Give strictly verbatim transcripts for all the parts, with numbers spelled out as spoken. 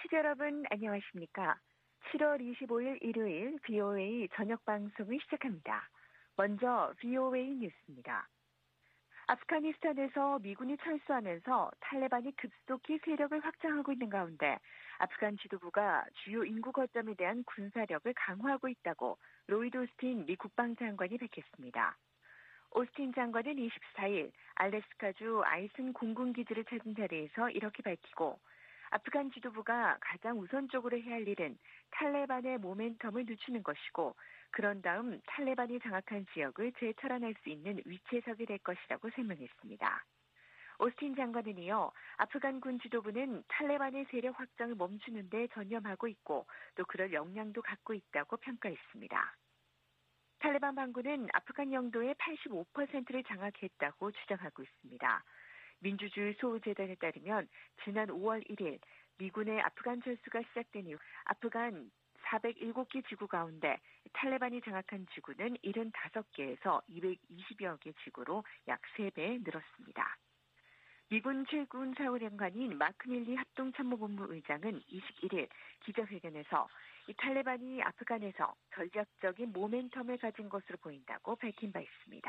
청취자 여러분 안녕하십니까? 칠월 이십오일 일요일 브이오에이 저녁 방송을 시작합니다. 먼저 브이오에이 뉴스입니다. 아프가니스탄에서 미군이 철수하면서 탈레반이 급속히 세력을 확장하고 있는 가운데 아프간 지도부가 주요 인구 거점에 대한 군사력을 강화하고 있다고 로이드 오스틴 미 국방장관이 밝혔습니다. 오스틴 장관은 이십사일 알래스카주 아이슨 공군기지를 찾은 자리에서 이렇게 밝히고 아프간 지도부가 가장 우선적으로 해야 할 일은 탈레반의 모멘텀을 늦추는 것이고 그런 다음 탈레반이 장악한 지역을 재탈환할 수 있는 위치에 서게 될 것이라고 설명했습니다. 오스틴 장관은 이어 아프간군 지도부는 탈레반의 세력 확장을 멈추는 데 전념하고 있고 또 그럴 역량도 갖고 있다고 평가했습니다. 탈레반 반군은 아프간 영도의 팔십오 퍼센트를 장악했다고 주장하고 있습니다. 민주주의 소우재단에 따르면 지난 오월 일일 미군의 아프간 철수가 시작된 이후 아프간 사백칠개 지구 가운데 탈레반이 장악한 지구는 칠십오 개에서 이백이십여 개 지구로 약 세 배 늘었습니다. 미군 최군사령관인 마크 밀리 합동참모본부 의장은 이십일일 기자회견에서 이 탈레반이 아프간에서 전략적인 모멘텀을 가진 것으로 보인다고 밝힌 바 있습니다.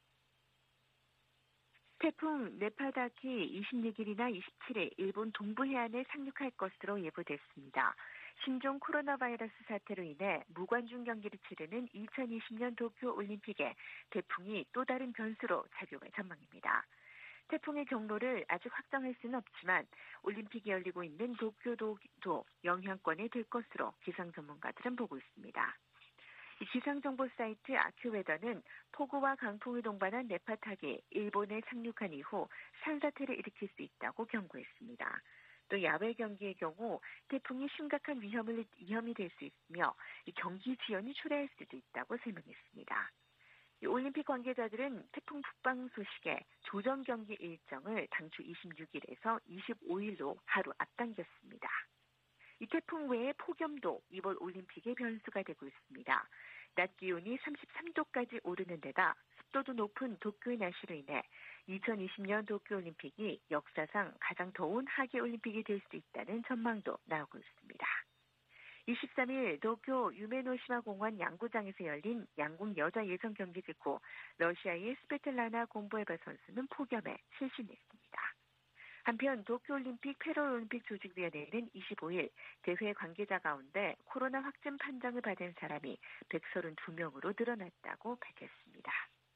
태풍 네파닥이 이십육일이나 이십칠일 일본 동부 해안에 상륙할 것으로 예보됐습니다. 신종 코로나 바이러스 사태로 인해 무관중 경기를 치르는 이천이십년 도쿄올림픽에 태풍이 또 다른 변수로 작용할 전망입니다. 태풍의 경로를 아직 확정할 수는 없지만 올림픽이 열리고 있는 도쿄도 영향권에 들 것으로 기상 전문가들은 보고 있습니다. 이 기상정보 사이트 아큐웨더는 폭우와 강풍을 동반한 네파닥이 일본에 상륙한 이후 산사태를 일으킬 수 있다고 경고했습니다. 또 야외 경기의 경우 태풍이 심각한 위험을, 위험이 될 수 있으며 이 경기 지연이 초래할 수도 있다고 설명했습니다. 이 올림픽 관계자들은 태풍 북방 소식에 조정 경기 일정을 당초 이십육일에서 이십오일로 하루 앞당겼습니다. 이 태풍 외에 폭염도 이번 올림픽의 변수가 되고 있습니다. 낮 기온이 삼십삼도까지 오르는 데다 습도도 높은 도쿄의 날씨로 인해 이천이십년 도쿄올림픽이 역사상 가장 더운 하계올림픽이 될 수도 있다는 전망도 나오고 있습니다. 이십삼일 도쿄 유메노시마 공원 양구장에서 열린 양궁 여자 예선 경기 직후 러시아의 스베틀라나 곰보에바 선수는 폭염에 실신했습니다. 한편 도쿄올림픽 패럴림픽 조직위원회는 이십오일 대회 관계자 가운데 코로나 확진 판정을 받은 사람이 백삼십이 명으로 늘어났다고 밝혔습니다.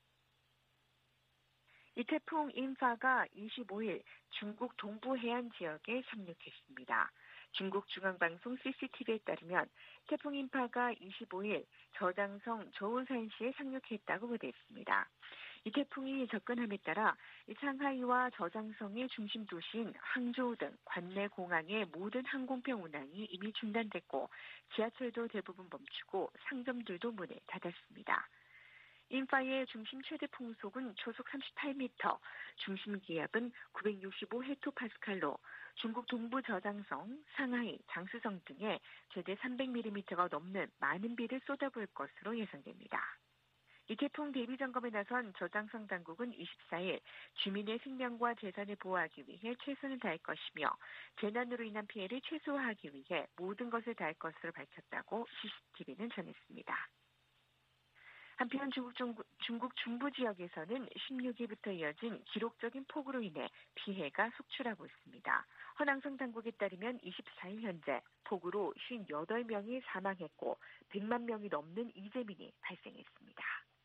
이 태풍 인파가 이십오일 중국 동부 해안 지역에 상륙했습니다. 중국 중앙방송 씨씨티비에 따르면 태풍 인파가 이십오일 저장성 저우산시에 상륙했다고 보도했습니다. 이 태풍이 접근함에 따라 상하이와 저장성의 중심 도시인 항저우 등 관내 공항의 모든 항공편 운항이 이미 중단됐고 지하철도 대부분 멈추고 상점들도 문을 닫았습니다. 인파의 중심 최대 풍속은 초속 삼십팔 미터, 중심 기압은 구백육십오 헥토파스칼로 중국 동부 저장성, 상하이, 장쑤성 등에 최대 삼백 밀리미터가 넘는 많은 비를 쏟아부을 것으로 예상됩니다. 이 태풍 대비 점검에 나선 저장성 당국은 이십사일 주민의 생명과 재산을 보호하기 위해 최선을 다할 것이며 재난으로 인한 피해를 최소화하기 위해 모든 것을 다할 것으로 밝혔다고 씨씨티비는 전했습니다. 한편 중국, 중국, 중국 중부 지역에서는 십육일부터 이어진 기록적인 폭우로 인해 피해가 속출하고 있습니다. 허낭성 당국에 따르면 이십사일 현재 폭우로 오십팔 명이 사망했고 백만 명이 넘는 이재민이 발생했습니다.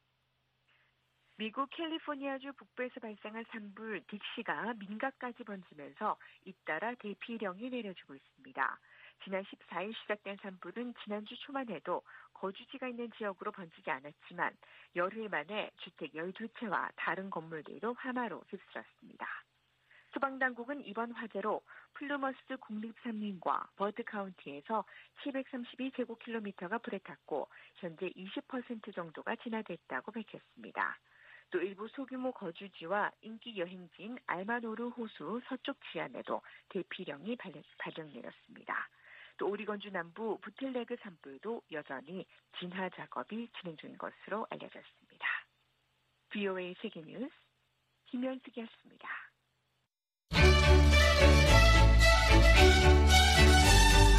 미국 캘리포니아주 북부에서 발생한 산불 딕시가 민가까지 번지면서 잇따라 대피령이 내려지고 있습니다. 지난 십사일 시작된 산불은 지난주 초만 해도 거주지가 있는 지역으로 번지지 않았지만 열흘 만에 주택 열두 채와 다른 건물들도 화마로 휩쓸었습니다. 소방당국은 이번 화재로 플루머스 국립산림과 버드 카운티에서 칠백삼십이 제곱킬로미터가 불에 탔고 현재 이십 퍼센트 정도가 진화됐다고 밝혔습니다. 또 일부 소규모 거주지와 인기 여행지인 알마노르 호수 서쪽 지안에도 대피령이 발령 내렸습니다. 또 오리건주 남부 부텔레그 산불도 여전히 진화 작업이 진행 중인 것으로 알려졌습니다. 브이오에이 세계뉴스 김현숙이었습니다.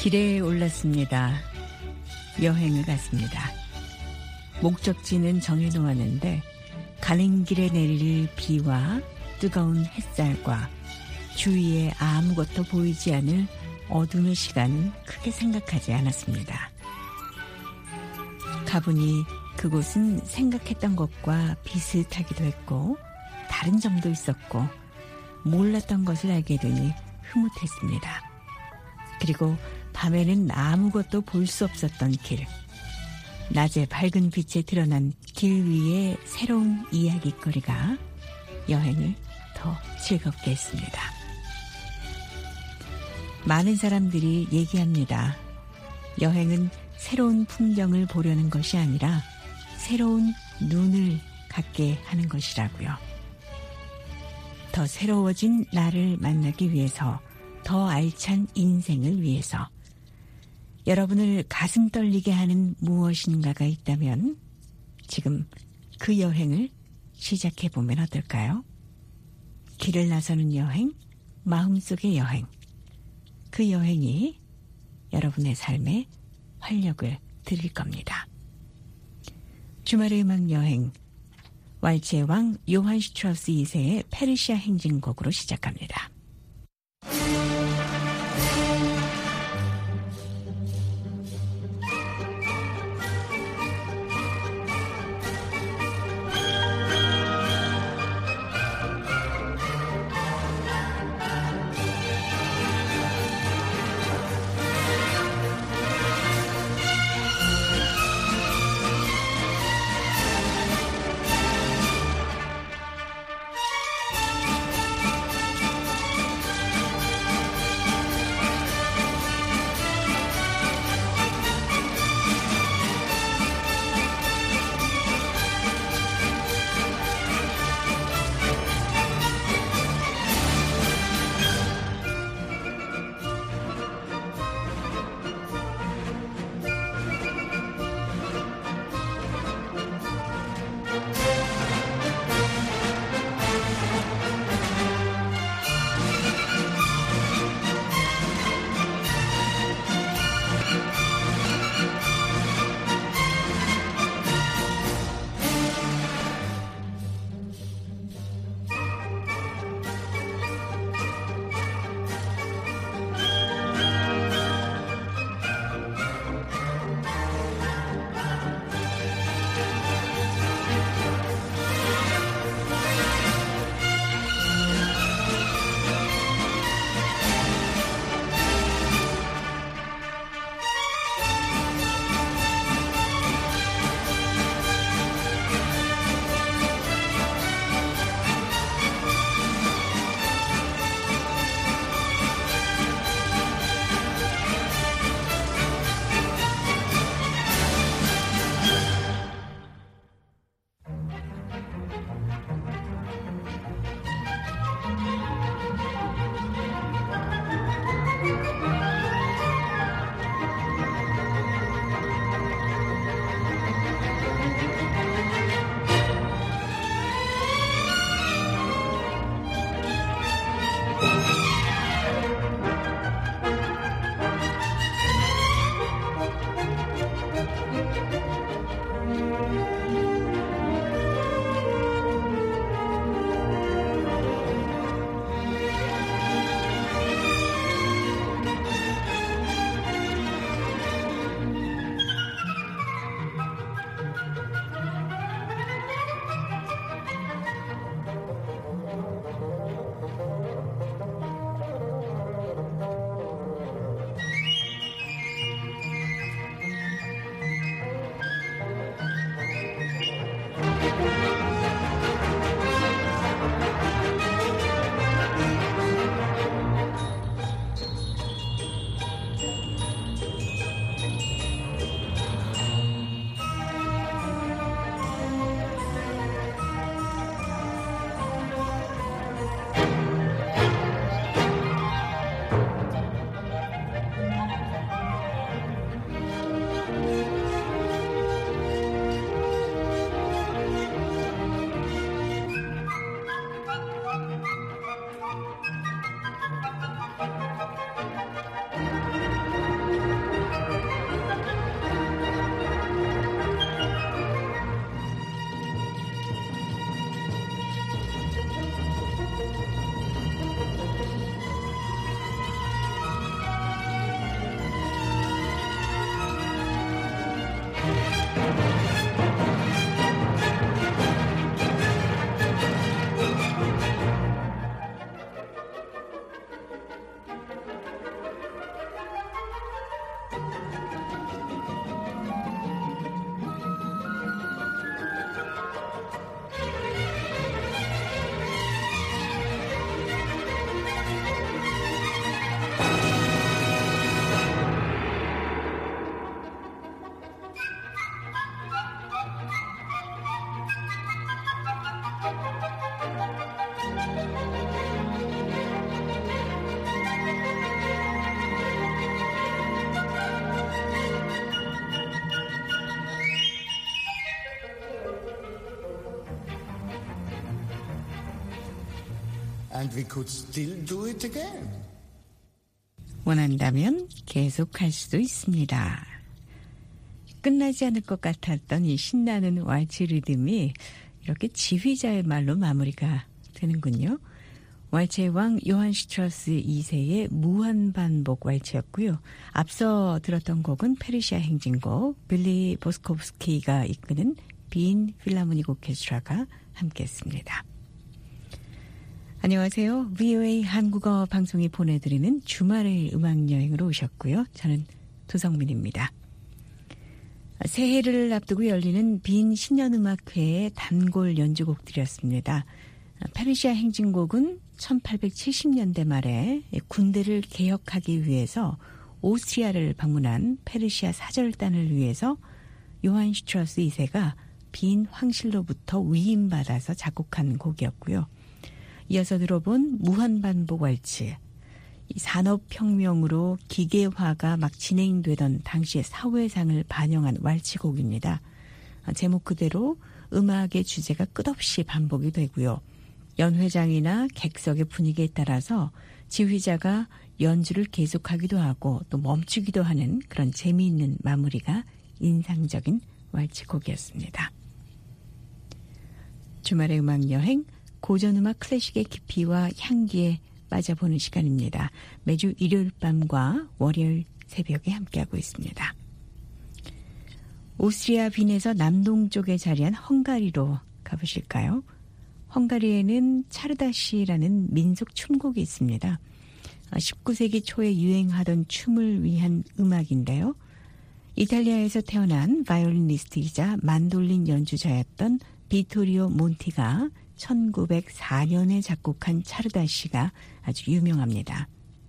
길에 올랐습니다. 여행을 갔습니다. 목적지는 정해놓았는데 가는 길에 내릴 비와 뜨거운 햇살과 주위에 아무것도 보이지 않을 어둠의 시간은 크게 생각하지 않았습니다. 가보니 그곳은 생각했던 것과 비슷하기도 했고 다른 점도 있었고 몰랐던 것을 알게 되니 흐뭇했습니다. 그리고 밤에는 아무것도 볼 수 없었던 길. 낮에 밝은 빛에 드러난 길 위의 새로운 이야깃거리가 여행을 더 즐겁게 했습니다. 많은 사람들이 얘기합니다. 여행은 새로운 풍경을 보려는 것이 아니라 새로운 눈을 갖게 하는 것이라고요. 더 새로워진 나를 만나기 위해서, 더 알찬 인생을 위해서 여러분을 가슴 떨리게 하는 무엇인가가 있다면 지금 그 여행을 시작해보면 어떨까요? 길을 나서는 여행, 마음속의 여행. 그 여행이 여러분의 삶에 활력을 드릴 겁니다. 주말의 음악 여행, 왈츠의 왕 요한 슈트라우스 이 세의 페르시아 행진곡으로 시작합니다. And we could still do it again. 원한다면 계속할 수도 있습니다. 끝나지 않을 것 같았던 이 신나는 왈츠 리듬이 이렇게 지휘자의 말로 마무리가 되는군요. 왈츠의 왕 요한 슈트라우스 이 세의 무한반복 왈츠였고요. 앞서 들었던 곡은 페르시아 행진곡, 빌리 보스코프스키가 이끄는 빈 필하모닉 오케스트라가 함께했습니다. 안녕하세요. 브이오에이 한국어 방송이 보내드리는 주말의 음악여행으로 오셨고요. 저는 도성민입니다. 새해를 앞두고 열리는 빈 신년음악회의 단골 연주곡들이었습니다. 페르시아 행진곡은 천팔백칠십 년대 말에 군대를 개혁하기 위해서 오스트리아를 방문한 페르시아 사절단을 위해서 요한 슈트라우스 이 세가 빈 황실로부터 위임받아서 작곡한 곡이었고요. 이어서 들어본 무한반복 왈츠, 이 산업혁명으로 기계화가 막 진행되던 당시의 사회상을 반영한 왈츠곡입니다. 제목 그대로 음악의 주제가 끝없이 반복이 되고요. 연회장이나 객석의 분위기에 따라서 지휘자가 연주를 계속하기도 하고 또 멈추기도 하는 그런 재미있는 마무리가 인상적인 왈츠곡이었습니다. 주말의 음악여행, 고전음악 클래식의 깊이와 향기에 빠져보는 시간입니다. 매주 일요일 밤과 월요일 새벽에 함께하고 있습니다. 오스트리아 빈에서 남동쪽에 자리한 헝가리로 가보실까요? 헝가리에는 차르다시라는 민속 춤곡이 있습니다. 십구 세기 초에 유행하던 춤을 위한 음악인데요. 이탈리아에서 태어난 바이올리니스트이자 만돌린 연주자였던 비토리오 몬티가 천구백사 년에 작곡한 차르다시가 아주 유명합니다.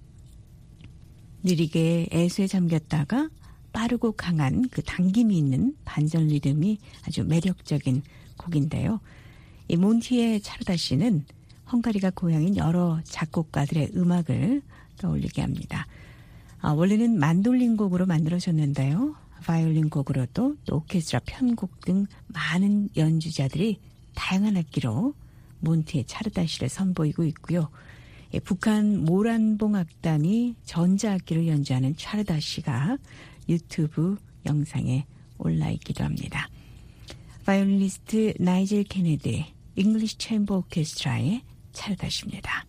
느리게 애수에 잠겼다가 빠르고 강한 그 당김이 있는 반전 리듬이 아주 매력적인 곡인데요. 이 몬티의 차르다시는 헝가리가 고향인 여러 작곡가들의 음악을 떠올리게 합니다. 아, 원래는 만돌린 곡으로 만들어졌는데요. 바이올린 곡으로도 또 오케스트라 편곡 등 많은 연주자들이 다양한 악기로 몬티의 차르다시를 선보이고 있고요. 예, 북한 모란봉 악단이 전자악기를 연주하는 차르다시가 유튜브 영상에 올라있기도 합니다. 바이올리니스트 나이젤 케네디, 잉글리시 챔버 오케스트라의 차르다시입니다.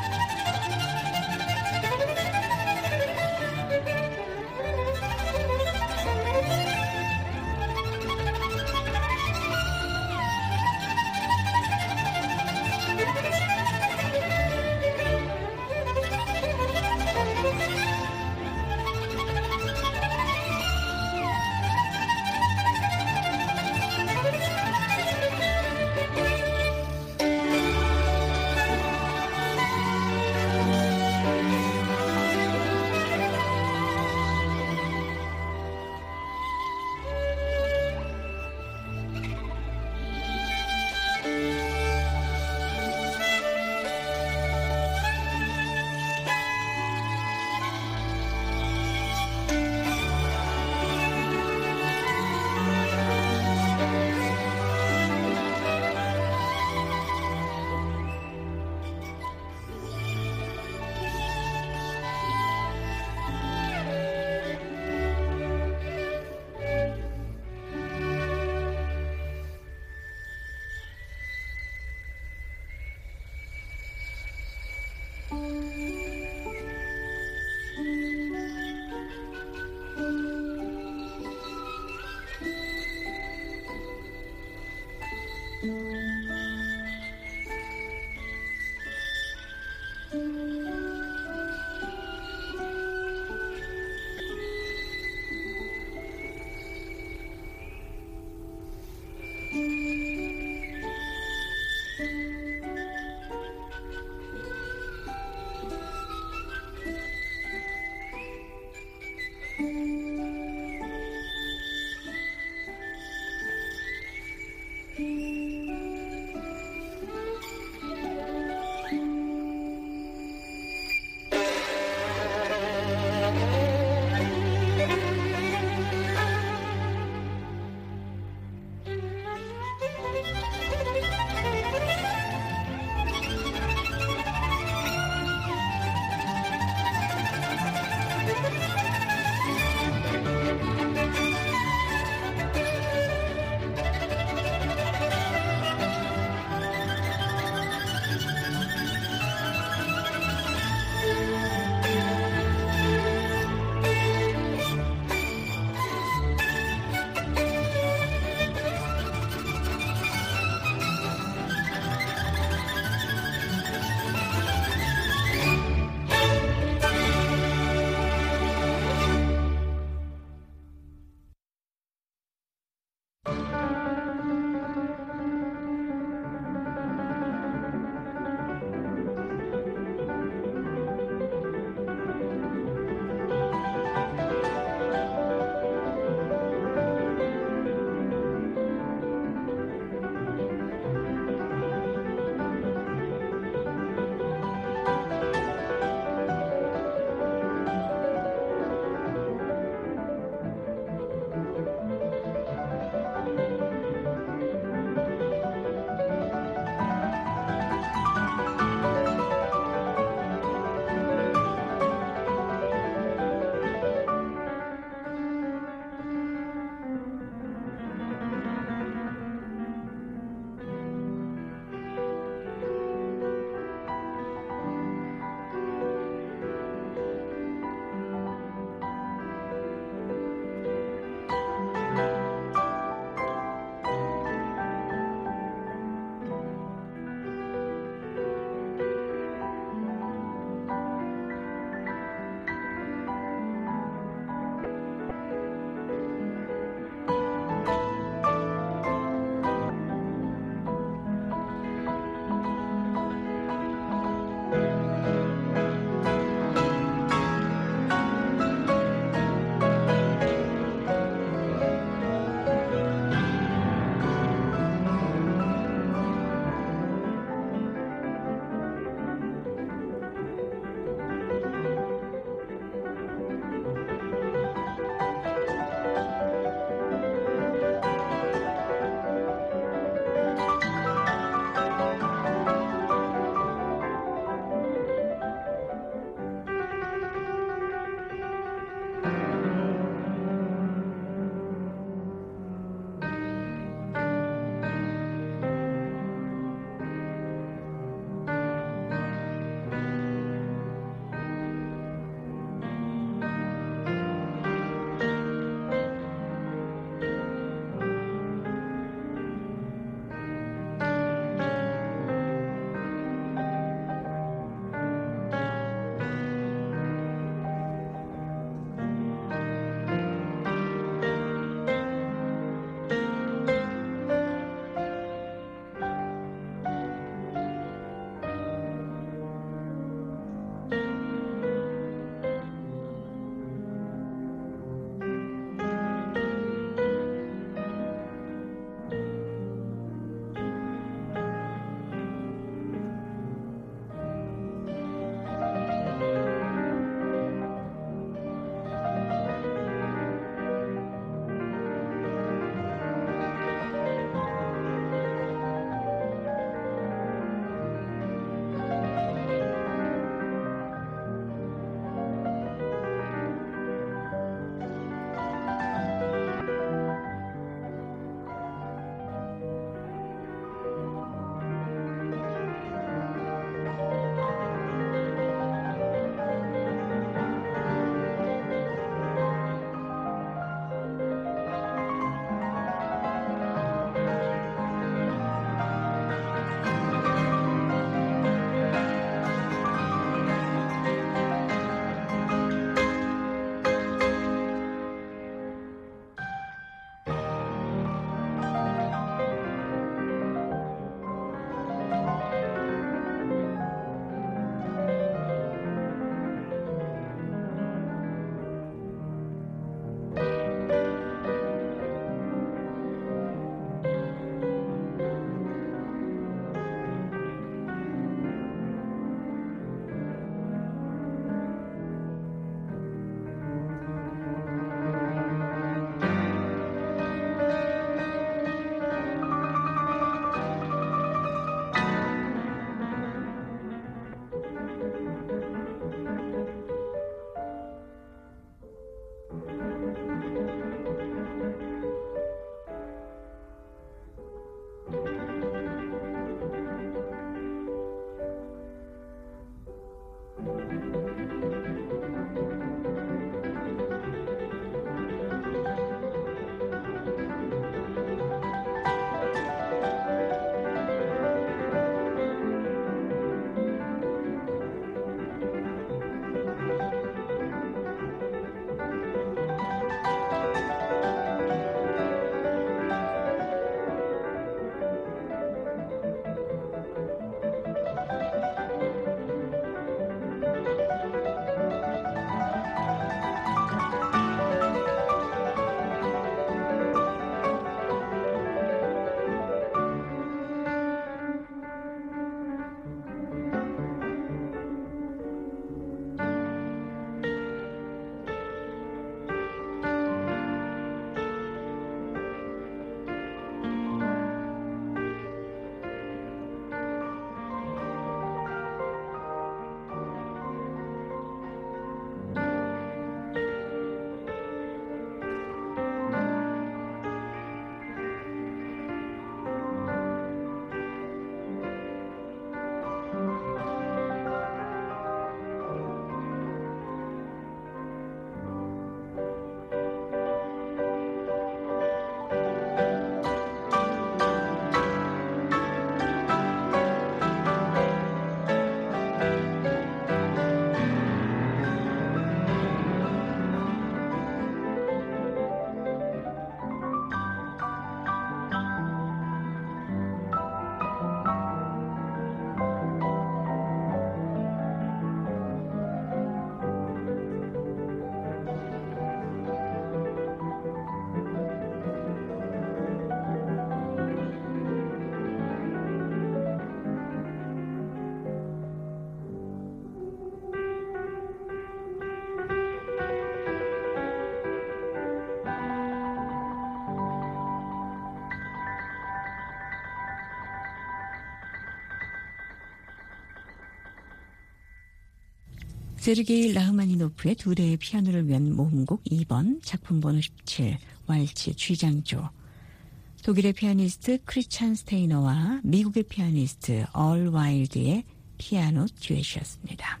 세르게이 라흐마니노프의 두 대의 피아노를 위한 모음곡 이 번, 작품 번호 십칠, 왈츠 G장조. 독일의 피아니스트 크리스찬 스테이너와 미국의 피아니스트 얼 와일드의 피아노 듀엣이었습니다.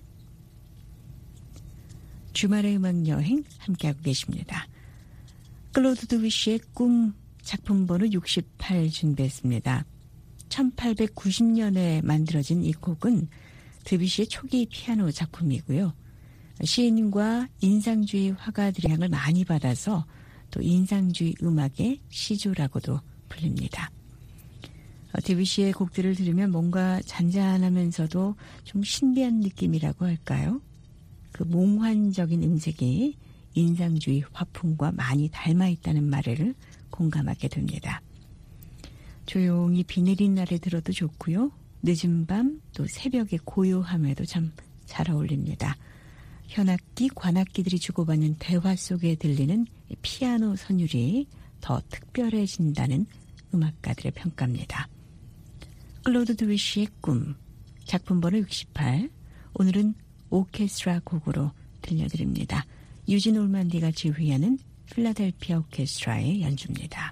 주말의 음악여행 함께하고 계십니다. 클로드 드뷔시의 꿈 작품 번호 육십팔 준비했습니다. 천팔백구십 년에 만들어진 이 곡은 드뷔시의 초기 피아노 작품이고요. 시인과 인상주의 화가들의 향을 많이 받아서 또 인상주의 음악의 시조라고도 불립니다. 드뷔시의 곡들을 들으면 뭔가 잔잔하면서도 좀 신비한 느낌이라고 할까요? 그 몽환적인 음색이 인상주의 화풍과 많이 닮아있다는 말을 공감하게 됩니다. 조용히 비 내린 날에 들어도 좋고요. 늦은 밤 또 새벽의 고요함에도 참 잘 어울립니다. 현악기, 관악기들이 주고받는 대화 속에 들리는 피아노 선율이 더 특별해진다는 음악가들의 평가입니다. 클로드 드뷔시의 꿈, 작품 번호 육십팔, 오늘은 오케스트라 곡으로 들려드립니다. 유진 올만디가 지휘하는 필라델피아 오케스트라의 연주입니다.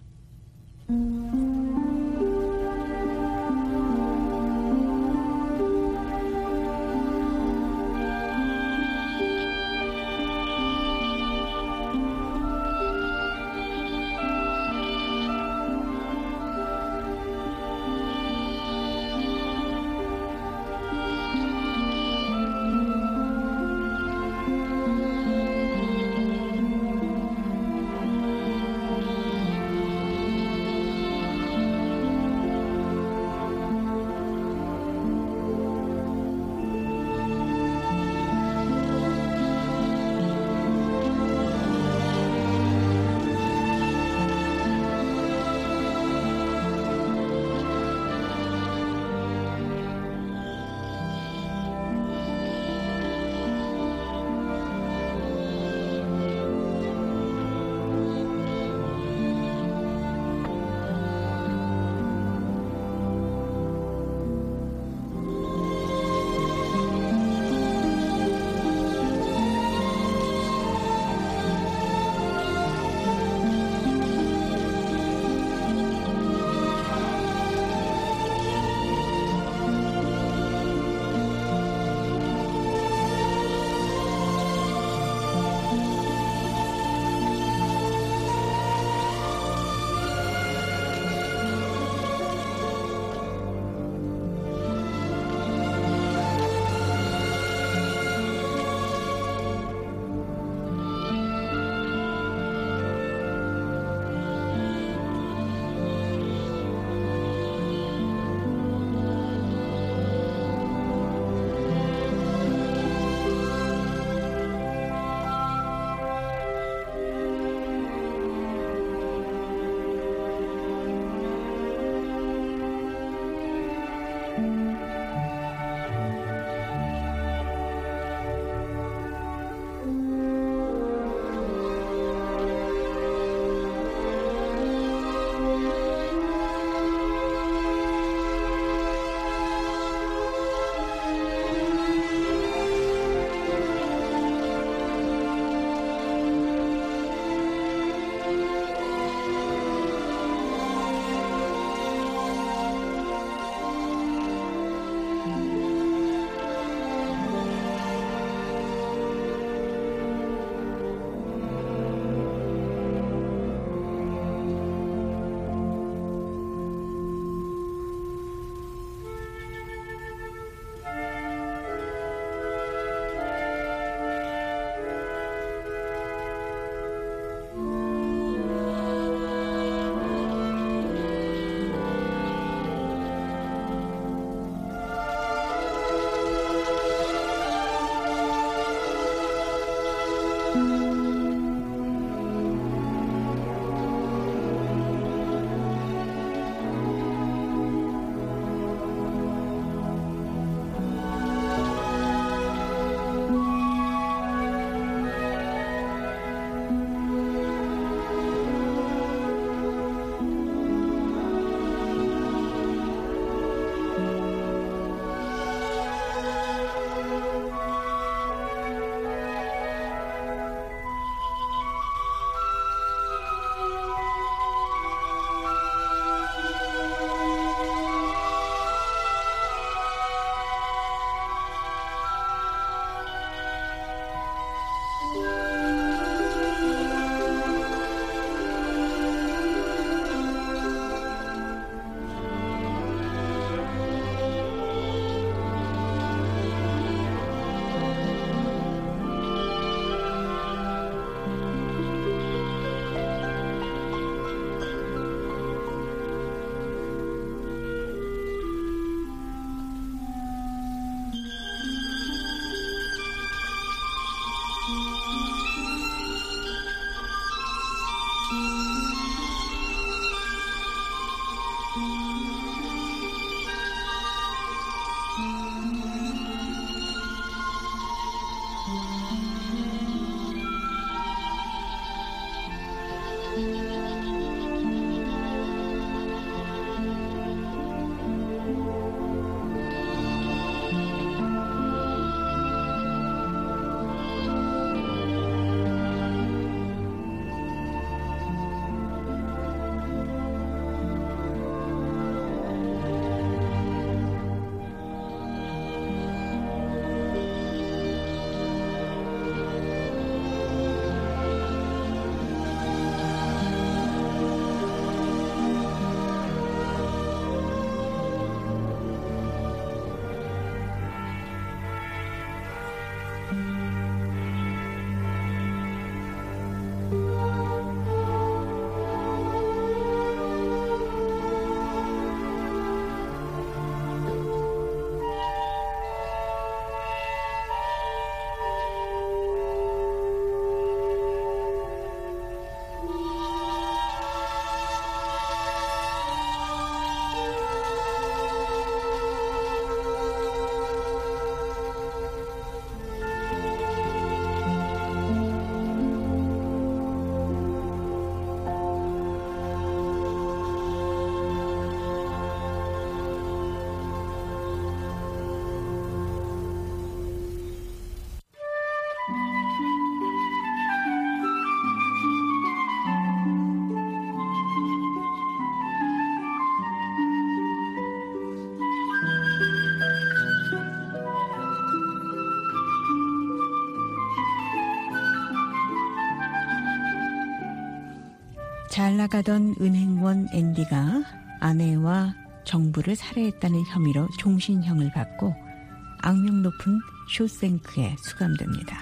잘 나가던 은행원 앤디가 아내와 정부를 살해했다는 혐의로 종신형을 받고 악명 높은 쇼생크에 수감됩니다.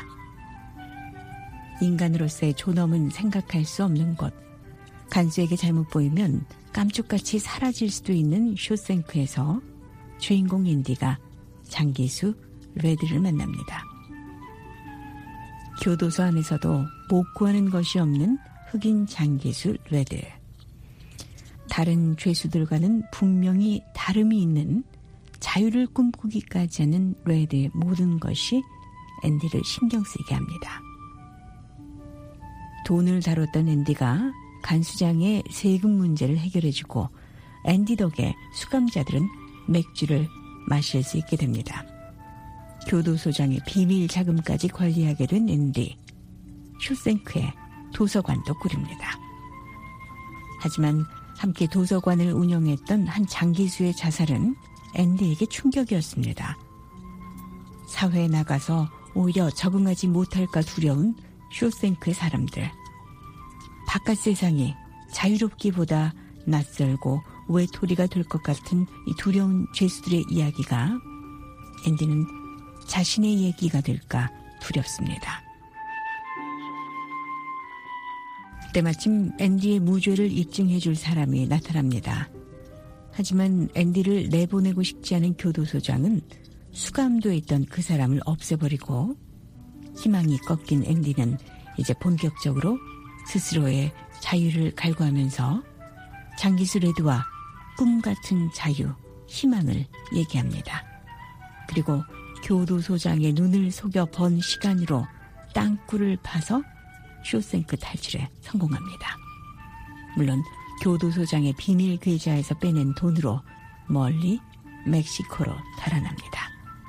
인간으로서의 존엄은 생각할 수 없는 것. 간수에게 잘못 보이면 깜짝같이 사라질 수도 있는 쇼생크에서 주인공 앤디가 장기수 레드를 만납니다. 교도소 안에서도 못 구하는 것이 없는 흑인 장기수 레드. 다른 죄수들과는 분명히 다름이 있는 자유를 꿈꾸기까지 하는 레드의 모든 것이 앤디를 신경 쓰이게 합니다. 돈을 다뤘던 앤디가 간수장의 세금 문제를 해결해주고 앤디 덕에 수감자들은 맥주를 마실 수 있게 됩니다. 교도소장의 비밀 자금까지 관리하게 된 앤디. 쇼생크에 도서관도 꾸립니다. 하지만 함께 도서관을 운영했던 한 장기수의 자살은 앤디에게 충격이었습니다. 사회에 나가서 오히려 적응하지 못할까 두려운 쇼생크의 사람들. 바깥 세상이 자유롭기보다 낯설고 외톨이가 될 것 같은 이 두려운 죄수들의 이야기가 앤디는 자신의 얘기가 될까 두렵습니다. 때마침 앤디의 무죄를 입증해 줄 사람이 나타납니다. 하지만 앤디를 내보내고 싶지 않은 교도소장은 수감돼 있던 그 사람을 없애버리고 희망이 꺾인 앤디는 이제 본격적으로 스스로의 자유를 갈구하면서 장기수 레드와 꿈같은 자유, 희망을 얘기합니다. 그리고 교도소장의 눈을 속여 번 시간으로 땅굴을 파서 쇼생크 탈출에 성공합니다. 물론 교도소장의 비밀 계좌에서 빼낸 돈으로 멀리 멕시코로 달아납니다.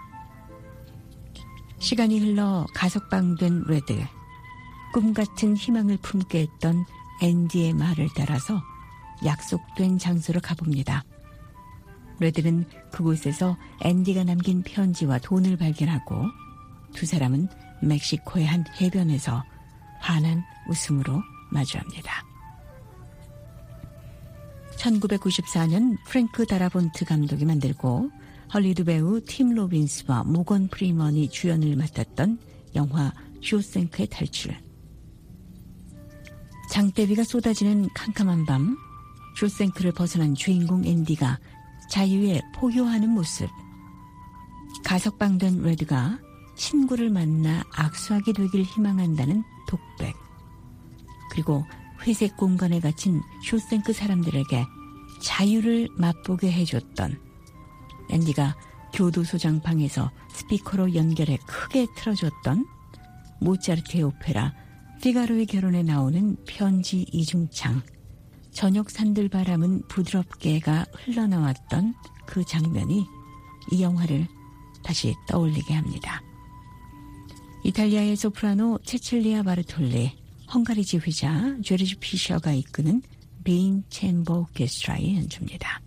시간이 흘러 가석방된 레드. 꿈같은 희망을 품게 했던 앤디의 말을 따라서 약속된 장소로 가봅니다. 레드는 그곳에서 앤디가 남긴 편지와 돈을 발견하고 두 사람은 멕시코의 한 해변에서 환한 웃음으로 마주합니다. 천구백구십사 년 프랭크 다라본트 감독이 만들고 헐리우드 배우 팀 로빈스와 모건 프리먼이 주연을 맡았던 영화 쇼생크의 탈출. 장대비가 쏟아지는 캄캄한 밤, 쇼생크를 벗어난 주인공 앤디가 자유에 포효하는 모습. 가석방된 레드가 친구를 만나 악수하게 되길 희망한다는 독백. 그리고 회색 공간에 갇힌 쇼생크 사람들에게 자유를 맛보게 해줬던 앤디가 교도소장 방에서 스피커로 연결해 크게 틀어줬던 모차르트의 오페라 피가로의 결혼에 나오는 편지 이중창. 저녁 산들바람은 부드럽게가 흘러나왔던 그 장면이 이 영화를 다시 떠올리게 합니다. 이탈리아의 소프라노 체칠리아 바르톨리, 헝가리 지휘자 조르지 피셔가 이끄는 빈 챔버 오케스트라의 연주입니다.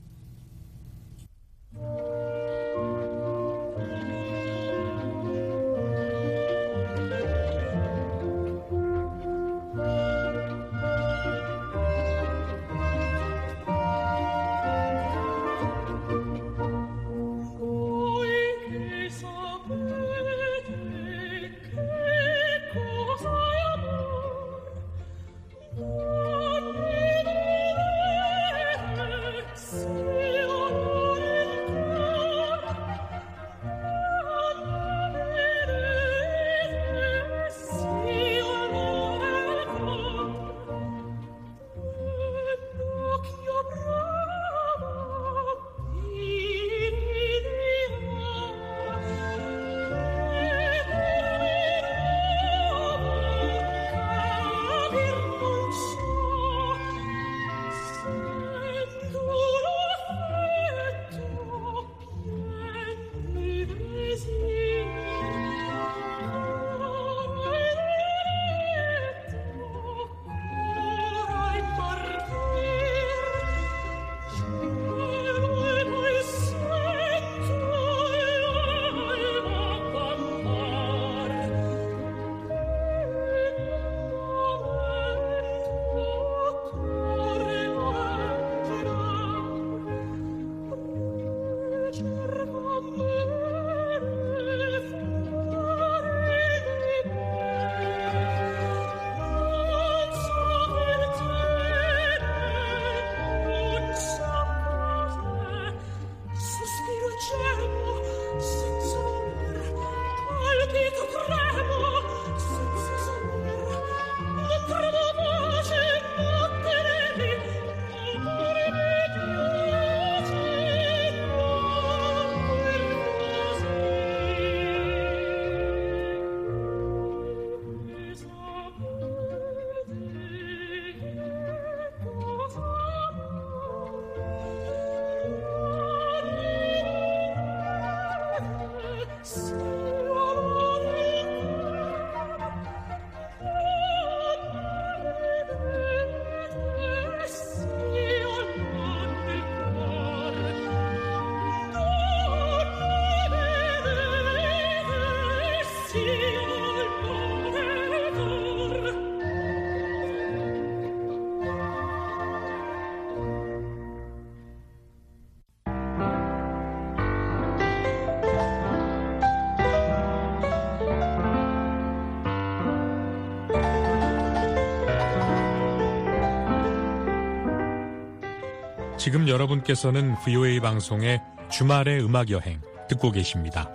지금 여러분께서는 브이오에이 방송의 주말의 음악여행 듣고 계십니다.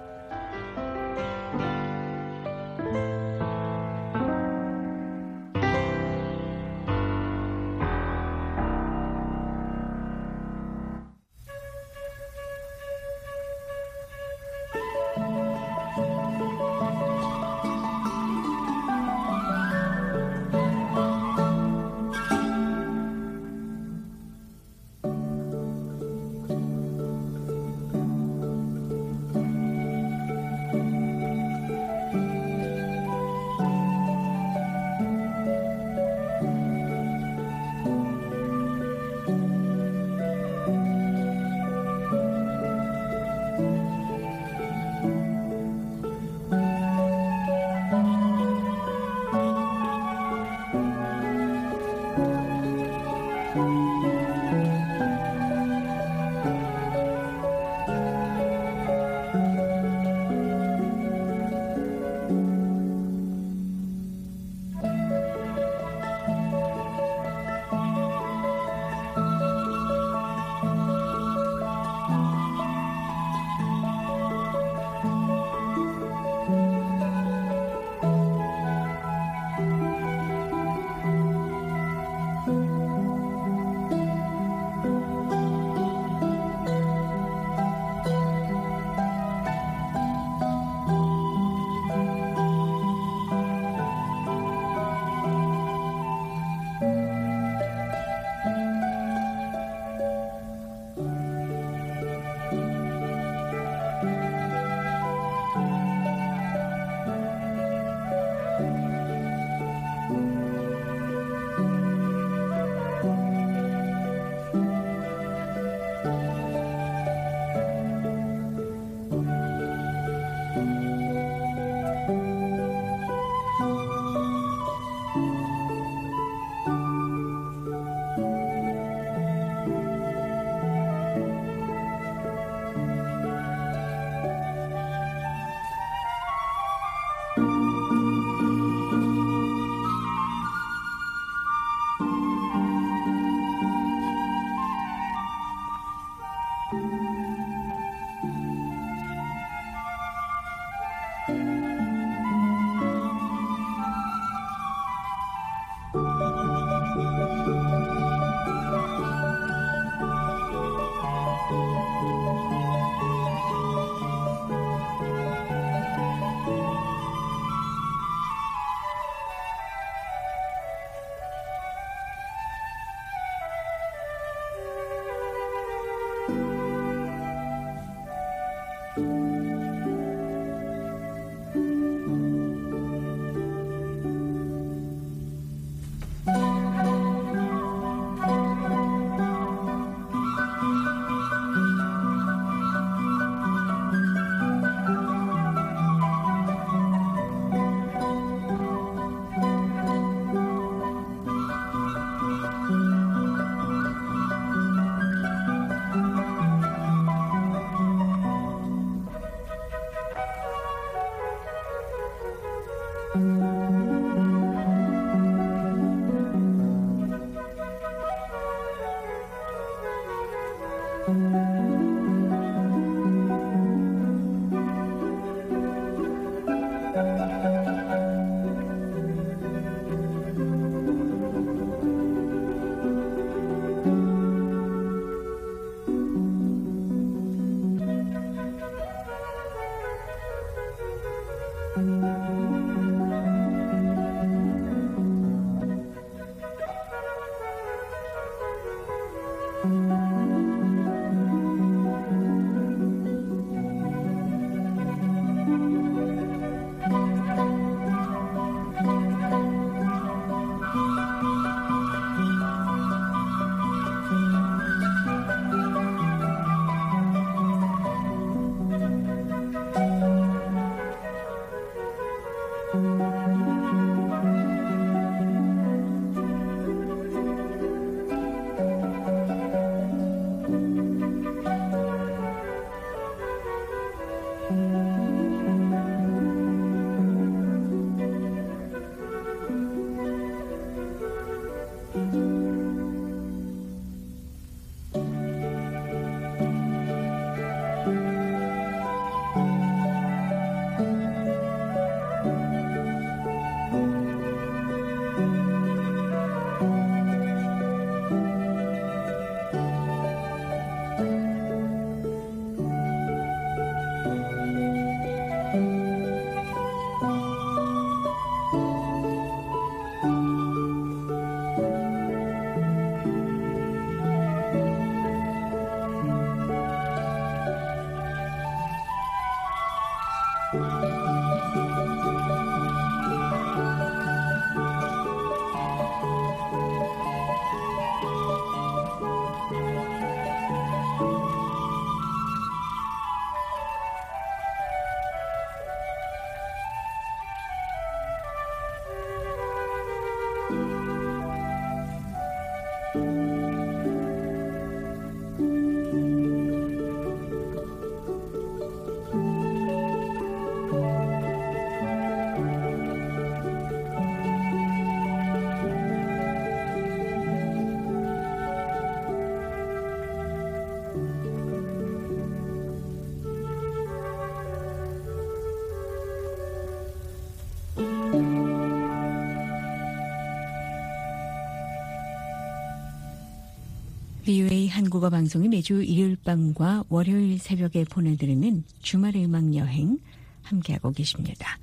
브이오에이 한국어 방송이 매주 일요일 밤과 월요일 새벽에 보내드리는 주말의 음악 여행 함께하고 계십니다.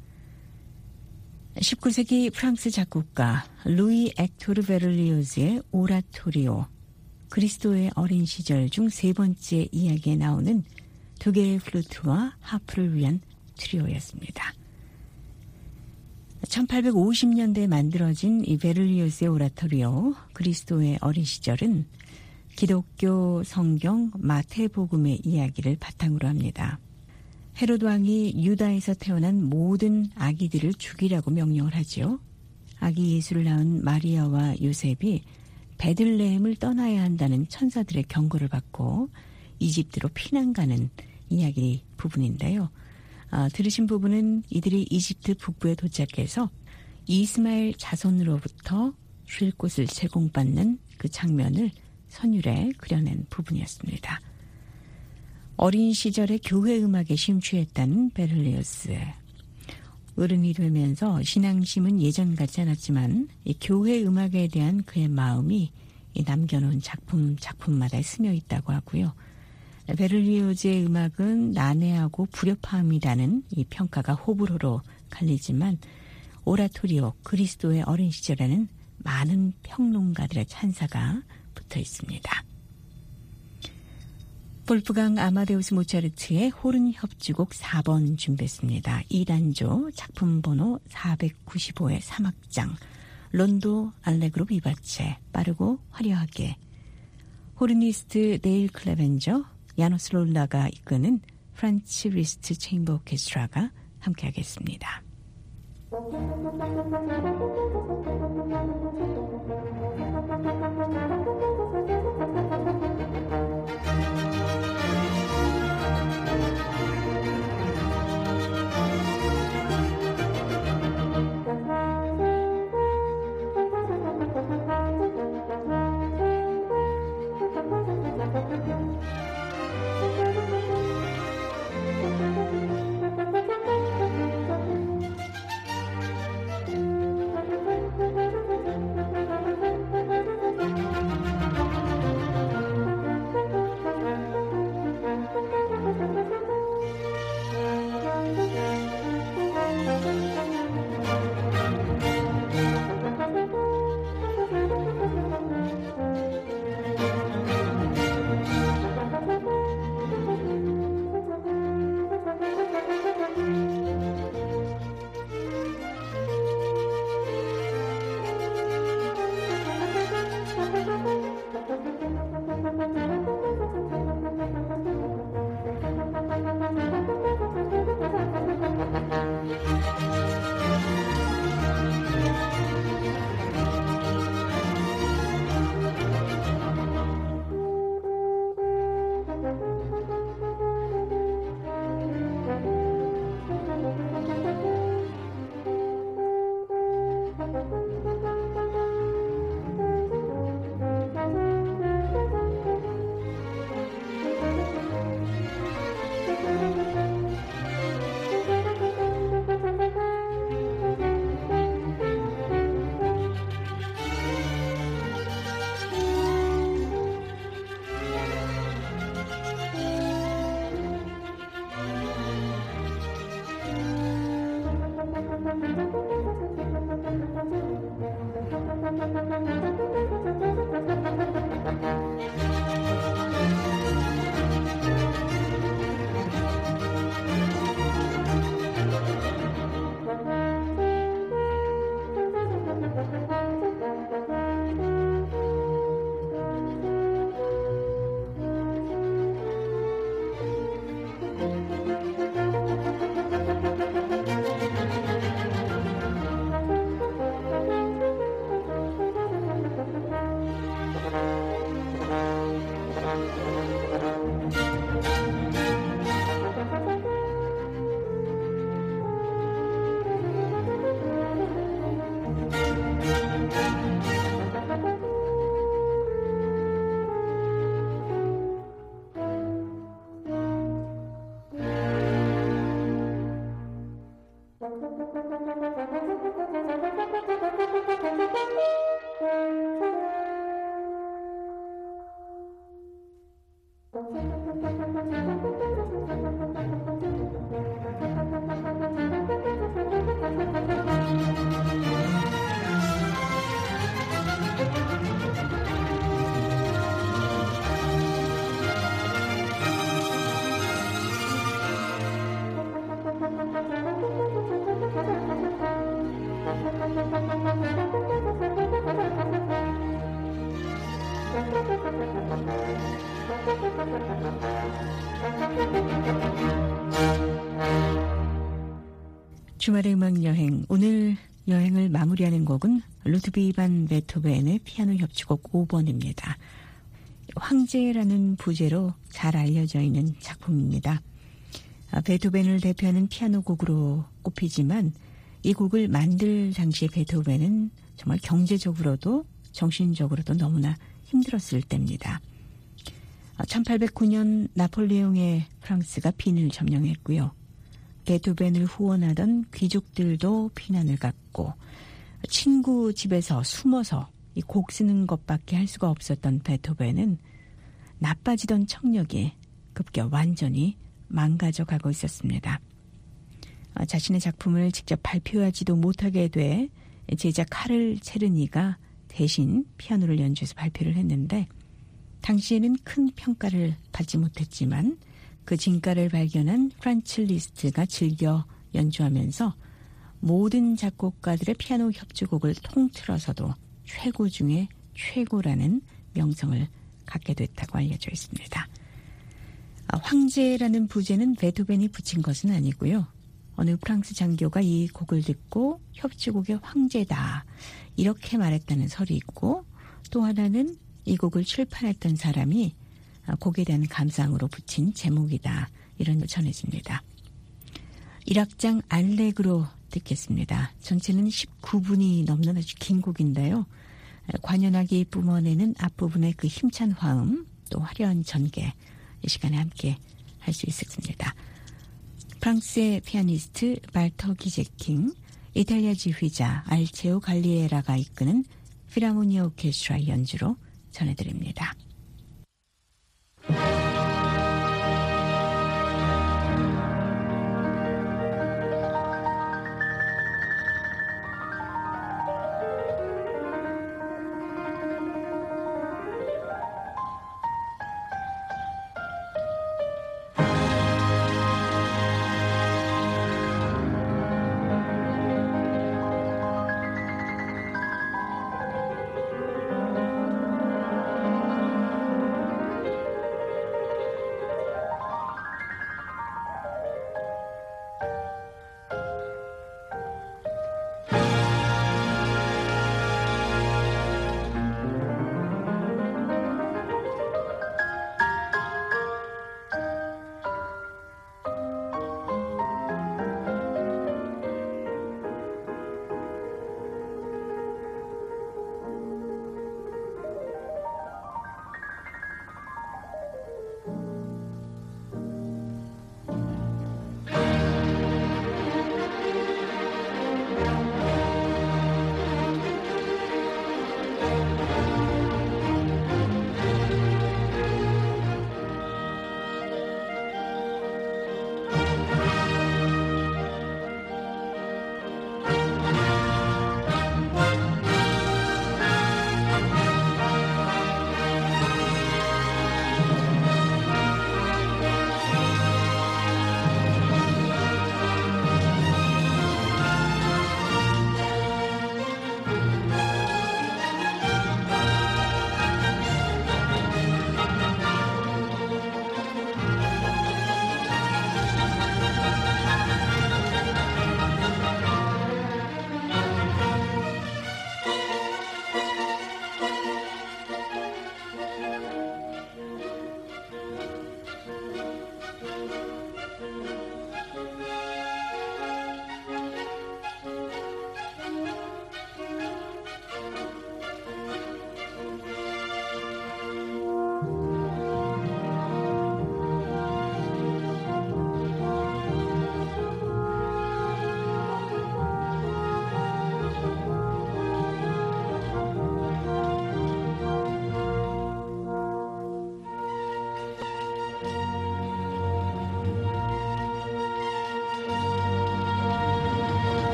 십구 세기 프랑스 작곡가 루이 액토르 베를리오즈의 오라토리오, 그리스도의 어린 시절 중 세 번째 이야기에 나오는 두 개의 플루트와 하프를 위한 트리오였습니다. 천팔백오십 년대에 만들어진 이 베를리오즈의 오라토리오, 그리스도의 어린 시절은 기독교 성경 마태복음의 이야기를 바탕으로 합니다. 헤롯 왕이 유다에서 태어난 모든 아기들을 죽이라고 명령을 하죠. 아기 예수를 낳은 마리아와 요셉이 베들레헴을 떠나야 한다는 천사들의 경고를 받고 이집트로 피난 가는 이야기 부분인데요. 아, 들으신 부분은 이들이 이집트 북부에 도착해서 이스마엘 자손으로부터 쉴 곳을 제공받는 그 장면을 선율에 그려낸 부분이었습니다. 어린 시절에 교회 음악에 심취했다는 베를리오스. 어른이 되면서 신앙심은 예전 같지 않았지만 이 교회 음악에 대한 그의 마음이 이 남겨놓은 작품 작품마다 스며 있다고 하고요. 베를리오즈의 음악은 난해하고 불협화음이라는 이 평가가 호불호로 갈리지만 오라토리오 그리스도의 어린 시절에는 많은 평론가들의 찬사가 붙어 있습니다. 볼프강 아마데우스 모차르트의 호른 협주곡 사 번 준비했습니다. 이 단조 작품 번호 사백구십오의 삼 악장 론도 알레그로 비바체 빠르고 화려하게 호르니스트 네일 클레벤저 야노스 롤라가 이끄는 프란츠 리스트 체인버 오케스트라가 함께하겠습니다. 주말의 음악 여행, 오늘 여행을 마무리하는 곡은 루드비히 반 베토벤의 피아노 협주곡 오 번입니다. 황제라는 부제로 잘 알려져 있는 작품입니다. 베토벤을 대표하는 피아노 곡으로 꼽히지만 이 곡을 만들 당시 베토벤은 정말 경제적으로도 정신적으로도 너무나 힘들었을 때입니다. 천팔백구 년 나폴레옹의 프랑스가 빈을 점령했고요. 베토벤을 후원하던 귀족들도 피난을 갔고 친구 집에서 숨어서 이 곡 쓰는 것밖에 할 수가 없었던 베토벤은 나빠지던 청력이 급기야 완전히 망가져가고 있었습니다. 자신의 작품을 직접 발표하지도 못하게 돼 제자 카를 체르니가 대신 피아노를 연주해서 발표를 했는데 당시에는 큰 평가를 받지 못했지만 그 진가를 발견한 프란츠 리스트가 즐겨 연주하면서 모든 작곡가들의 피아노 협주곡을 통틀어서도 최고 중에 최고라는 명성을 갖게 됐다고 알려져 있습니다. 황제라는 부제는 베토벤이 붙인 것은 아니고요. 어느 프랑스 장교가 이 곡을 듣고 협주곡의 황제다 이렇게 말했다는 설이 있고, 또 하나는 이 곡을 출판했던 사람이 곡에 대한 감상으로 붙인 제목이다 이런 전해집니다. 일 악장 알레그로 듣겠습니다. 전체는 십구 분이 넘는 아주 긴 곡인데요. 관현악이 뿜어내는 앞부분의 그 힘찬 화음 또 화려한 전개 이 시간에 함께 할 수 있었습니다. 프랑스의 피아니스트 발터 기제킹, 이탈리아 지휘자 알체오 갈리에라가 이끄는 필하모니 오케스트라의 연주로 전해드립니다.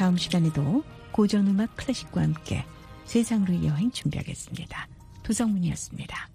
다음 시간에도 고전음악 클래식과 함께 세상으로의 여행 준비하겠습니다. 도성문이었습니다.